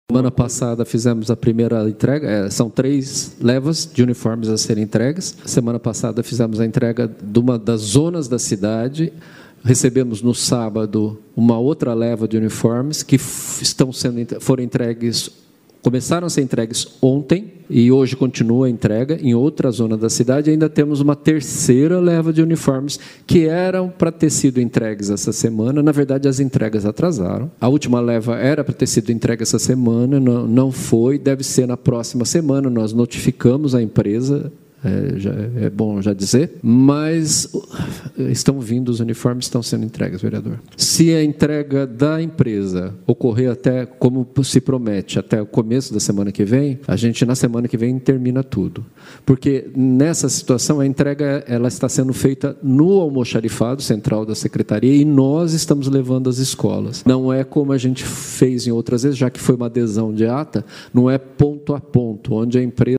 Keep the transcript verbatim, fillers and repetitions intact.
Semana passada fizemos a primeira entrega, é, são três levas de uniformes a serem entregues. Semana passada fizemos a entrega de uma das zonas da cidade. Recebemos no sábado uma outra leva de uniformes que estão sendo, foram entregues, começaram a ser entregues ontem e hoje continua a entrega em outra zona da cidade. Ainda temos uma terceira leva de uniformes que eram para ter sido entregues essa semana. Na verdade, as entregas atrasaram. A última leva era para ter sido entregue essa semana, não, não foi, deve ser na próxima semana. Nós notificamos a empresa. É, já, é bom já dizer, mas estão vindo, os uniformes estão sendo entregues, vereador. Se a entrega da empresa ocorrer até, como se promete, até o começo da semana que vem, a gente na semana que vem termina tudo. Porque nessa situação a entrega ela está sendo feita no almoxarifado central da secretaria e nós estamos levando às escolas. Não é como a gente fez em outras vezes, já que foi uma adesão de ata, não é ponto a ponto, onde a empresa